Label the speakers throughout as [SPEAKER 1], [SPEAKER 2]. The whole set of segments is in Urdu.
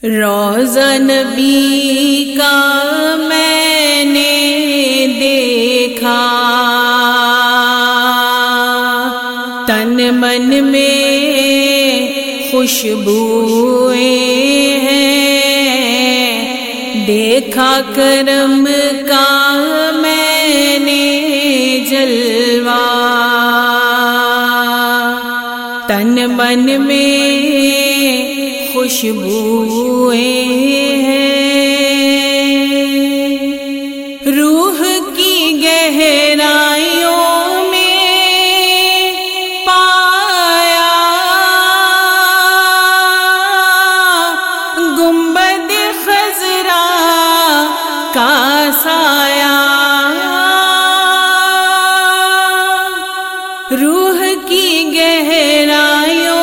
[SPEAKER 1] روضہ نبی کا میں نے دیکھا، تن من میں خوشبوئیں ہیں، دیکھا کرم کا میں نے جلوہ، تن من میں خوشبوئیں ہیں، روح کی گہرائیوں میں پایا گنبد خضرا کا سایہ، روح کی گہرائیوں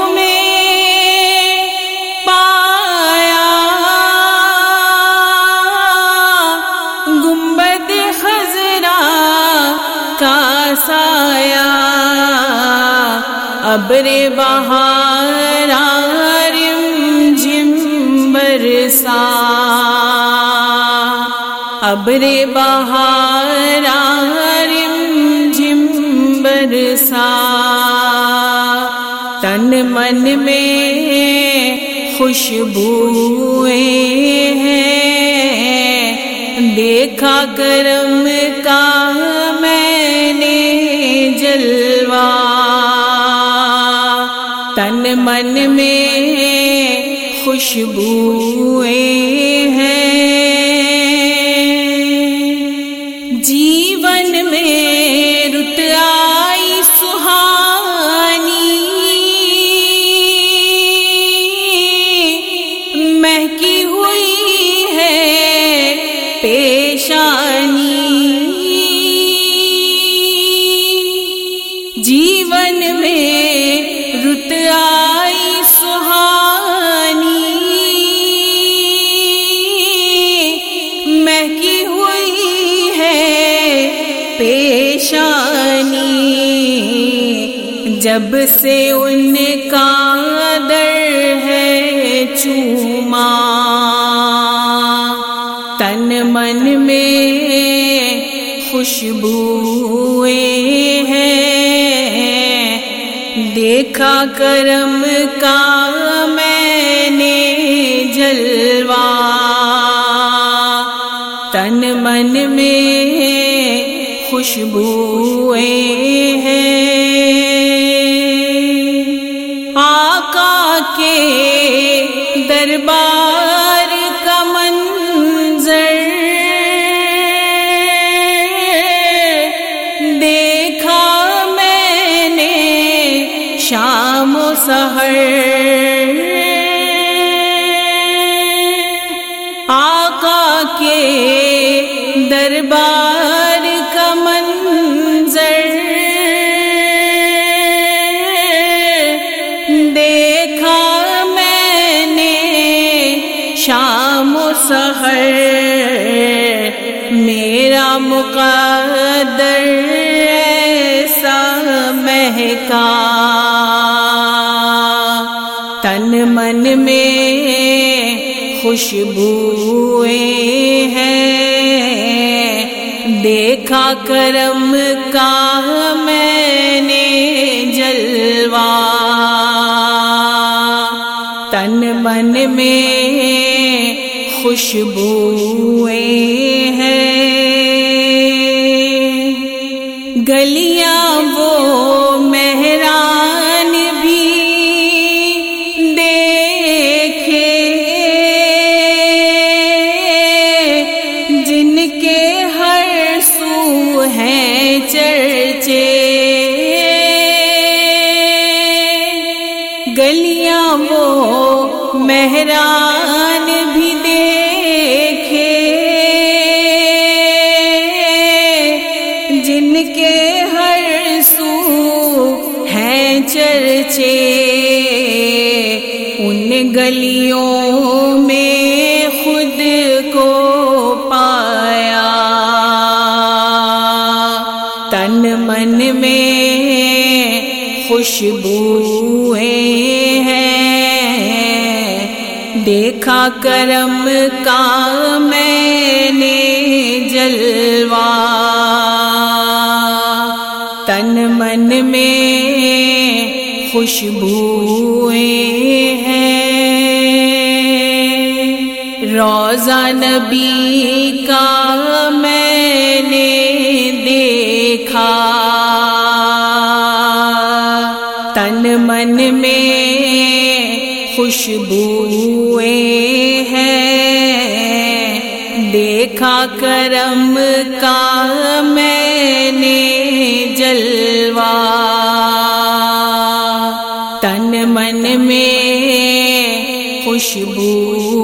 [SPEAKER 1] سایہ، ابر بہار رم جھم برسا، ابر بہار رم جھم برسا، تن من میں خوشبوئیں ہیں، دیکھا کرم کا میں نے جلوہ، تن من میں خوشبوئیں ہیں، جیون میں رت آئی سہانی، مہکی ہوئی ہے پیشانی، جیون میں رت آئی سہانی، مہکی ہوئی ہے پیشانی، جب سے ان کا در ہے چوما، تن من میں خوشبوئیں ہیں، دیکھا کرم کا میں نے جلوہ، تن من میں خوشبوئیں ہیں، آقا کے دربار کا منظر دیکھا میں نے شام و سحر، آقا کے دربار کا منظر دیکھا میں نے شام و سحر، میرا مقدر ایسا مہکا، تن من میں خوشبوئیں ہیں، دیکھا کرم کا میں نے جلوہ، تن من میں خوشبوئیں ہیں، گلیاں وہ مہران بھی دیکھے جن کے ہر سو ہیں چرچے، گلیاں وہ مہران بھی دیکھے جن کے ہر سو ہیں چرچے، ان گلیوں میں خود کو پایا، تن من میں خوشبوئیں ہیں، دیکھا کرم کا میں نے جلوہ، تن من میں خوشبوئیں ہیں، روضہ نبی کا میں نے دیکھا، تن من میں خوشبوئیں ہیں، دیکھا کرم کا میں نے جلوہ، تن من میں خوشبو